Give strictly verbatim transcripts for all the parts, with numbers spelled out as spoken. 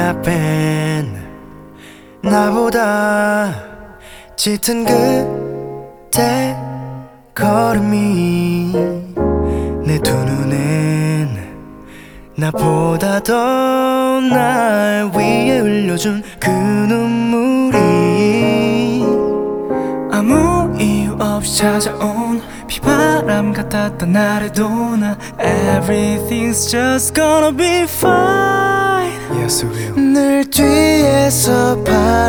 happen 나보다 짙은 그대 걸음이 내 두 눈엔 나보다 더 날 위에 흘려준 그 눈물이 아무 이유 없이 찾아온 비바람 같았던 날에도 나 Everything's just gonna be fine. Yes, it will. 늘 뒤에서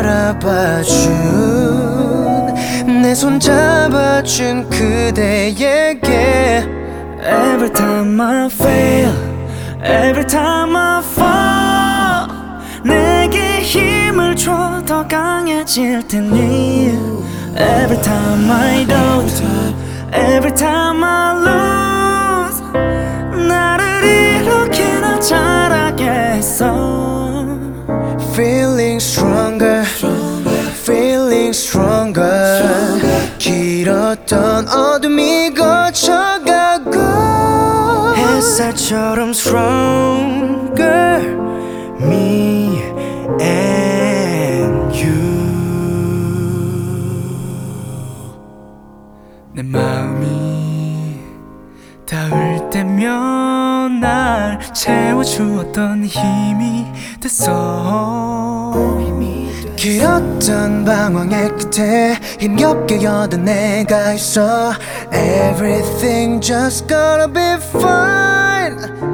바라봐준 내 손 잡아준 그대에게 Every time I fail, every time I fall 내게 힘을 줘 더 강해질 테니 Every time I doubt, every time I lose 나를 이렇게나 잘하게 했어 Feeling stronger, feeling stronger 길었던 어둠이 거쳐가고 햇살처럼 stronger Me and you 내 마음이 닿을 때면 날 채워주었던 힘이 됐어 길었던 방황의 끝에 힘겹게 여든 내가 있어 Everything just gonna be fine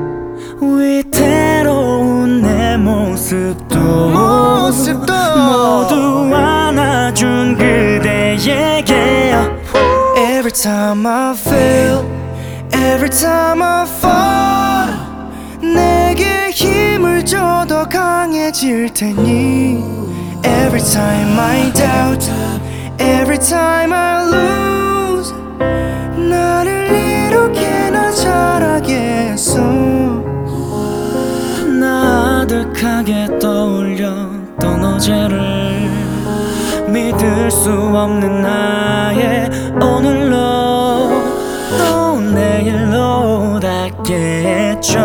위태로운 내 모습도, 모습도 모두 안아준 그대에게 Every time I fail Every time I fall 내게 힘을 줘 더 강해질 테니 Every time I doubt Every time I lose 나를 이렇게나 잘하게 했어 나 아득하게 떠올렸던 어제를 믿을 수 없는 나의 오늘로 또 내일로 닿게 했죠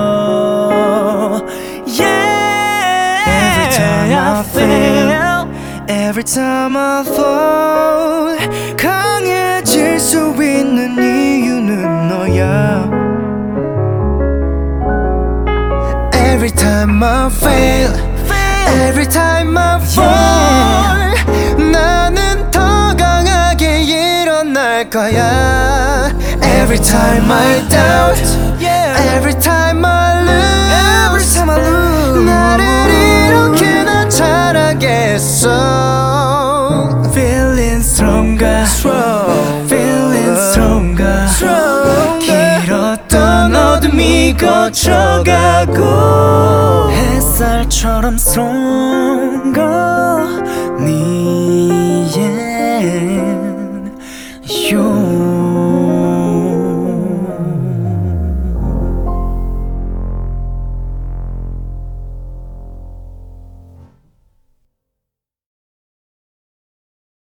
Yeah Every time I fail Every time I fall 강해질 수 있는 이유는 너야 Every time I fail Every time I fall 나는 더 강하게 일어날 거야 Every time I doubt Every time I lose 나를 이렇게나 잘하게 했어 Feeling stronger Feeling stronger 길었던 어둠이 거쳐가고 햇살처럼 stronger Me and